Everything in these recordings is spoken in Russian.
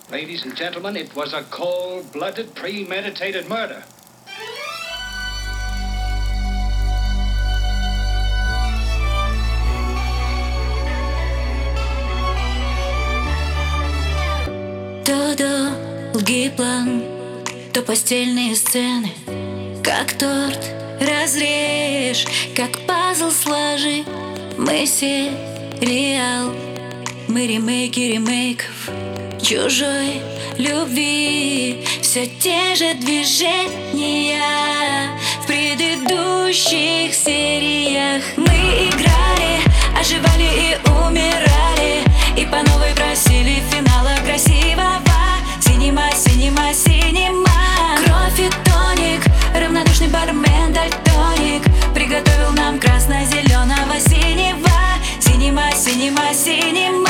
Ladies and gentlemen, it was a cold-blooded, premeditated murder. То долгий план, то постельные сцены. Как торт разрежь, как пазл сложи. Мы сериал, мы ремейки ремейков чужой любви. Все те же движения в предыдущих сериях. Мы играли, оживали и умирали, и по новой просили финала красивого. Синема, синема, синема. Кровь и тоник, равнодушный бармен дальтоник приготовил нам красно-зеленого синего. Синема, синема, синема.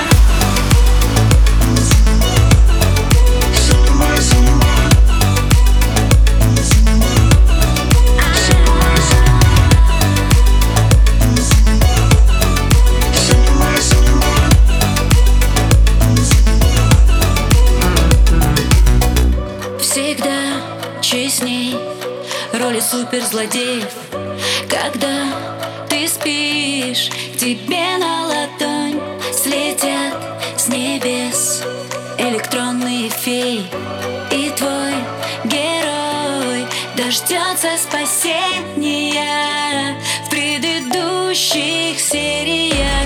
Всегда честней роли суперзлодеев. Когда ты спишь, тебе на ладонь слетят с небес электронные феи, и твой герой дождется спасения в предыдущих сериях.